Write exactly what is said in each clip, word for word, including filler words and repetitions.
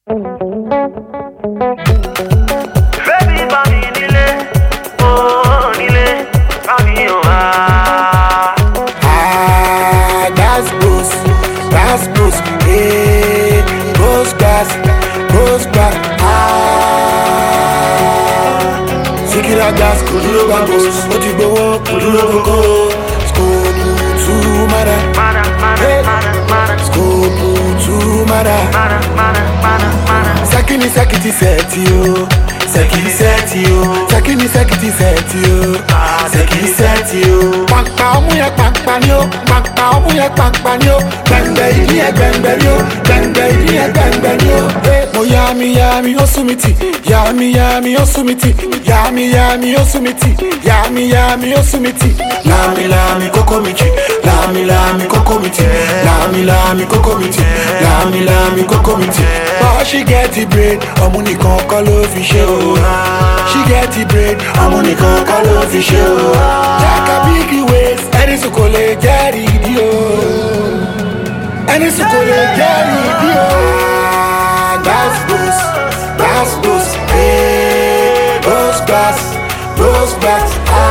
Baby, mami nile, oh nile, mami oh ah. Ah, that's boost, that's boost, hey, boost gas, boost gas, ah. Sikira gas, kuduro bambos, oti gbowo, kuduro koko, skopu tu mara, Mana, mana, hey, mana, mana, skopu tu mara. mana, mana, mana, mana. Sakini sakiti seti yo, sakini seti yo, sakini sakiti seti yo, sakini seti yo. Pampa omu ya pampa ni o, pampa omu ya pampa ni o, gbẹngbẹ iri ya gbẹngbẹ ni o, gbẹngbẹ iri ya gbẹngbẹ ni o. Mo yami yami osumiti, yami yami osumiti, yami yami osumiti, yami yami osumiti. Lami lami kokomiti, lami lami kokomiti, lami lami kokomiti, lami lami kokomiti. But she get the bread, ọmọ nìkan kọ́ ló fi ṣe o. She get the bread, ọmọ nìkan kọ́ ló fi ṣe o. Jaka big ways, ẹni sùn kò lè jẹ́rìí ìdí o. Ẹni sùn kò lè jẹ́rìí ìdí o. Gas boost, gas boost, hey, boost gas, boost gas,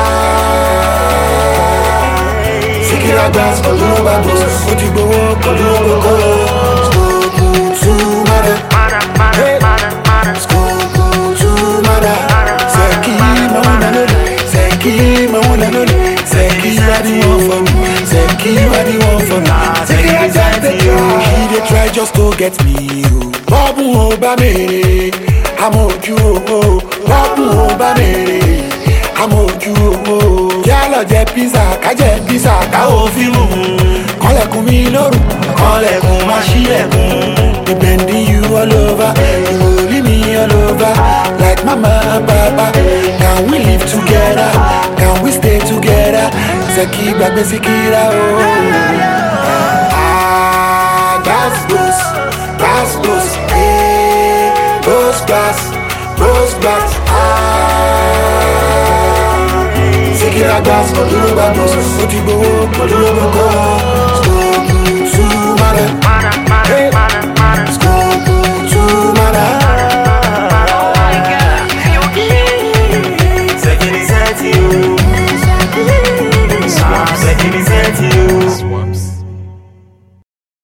ah. Sikira gas, kòlúrò bá boost, ó ti gbowó, kòlúrò kò. Skopu tu mara. Mana, mana, Hey. mana, mana. Skopu tu mara. Seki mauna nole, Seki mauna nole, Seki wadi one for me, Seki wadi one for me. Seki I just take you. He dey try just to get me. Bobu oba me, amoju o. Bobu oba me, amoju o. Yálọ̀ jẹ pizza, ká jẹ pizza, ká o fi mú. Kọ́lẹ̀kùn mi lóru, kọ́lẹ̀kùn má ṣílẹ̀kùn. They bending you all over, you holding me all over, like mama and papa. Can we live together? Can we stay together? Seki gbagbe Sikira oh. Ah, gas boost, gas boost, hey, boost gas, boost gas, ah. Sikira gas, kòlúrò bá boost, ó ti gbowó, kòlúrò kò. Skopu tu mara.